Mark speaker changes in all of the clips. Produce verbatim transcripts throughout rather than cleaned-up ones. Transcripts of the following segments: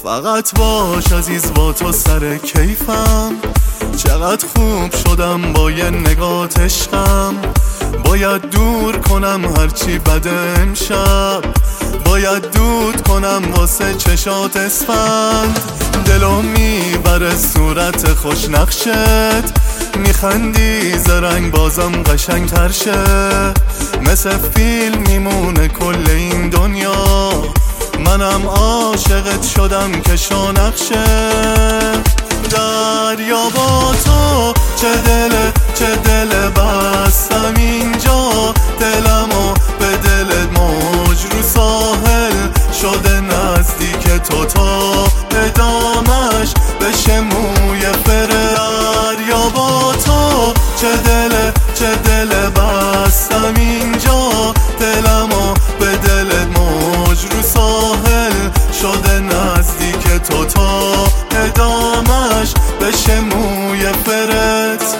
Speaker 1: فقط باش عزیز با تو سر کیفم. چقدر خوب شدم با یه نگات عشقم. باید دور کنم هرچی بده امشب، باید دود کنم واسه چشات اسفند. دلو میبره صورت خوش نقشت، میخندی زرنگ بازم قشنگ تر شه. مثل فیلم میمونه کل این دنیا، منم عاشقت شدم که شو نقشه. دریا با تو چه دل چه دل بستم اینجا، دلمو به دلت موج رو ساحل شده نزدیک تو تا ادامش بشه موی فره. دریا با تو چه دل چه دل بستم اینجا، دلمو به دلت موج رو ساحل شده نزدیک تو تا ادامش بشه موی فرت.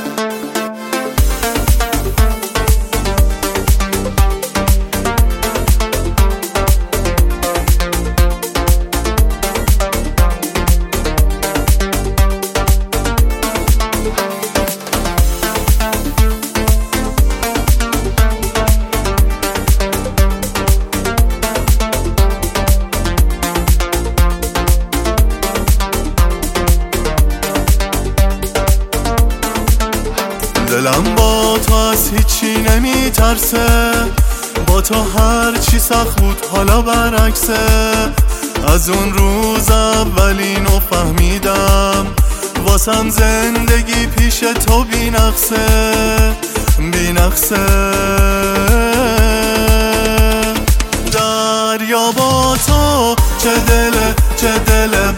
Speaker 1: دلم با تو از هیچی نمی ترسه، با تو هر چی سخت بود حالا برعکسه. از اون روز اولینو فهمیدم، واسم زندگی پیش تو بی نقصه بی نقصه. دریا با تو چه دل چه دل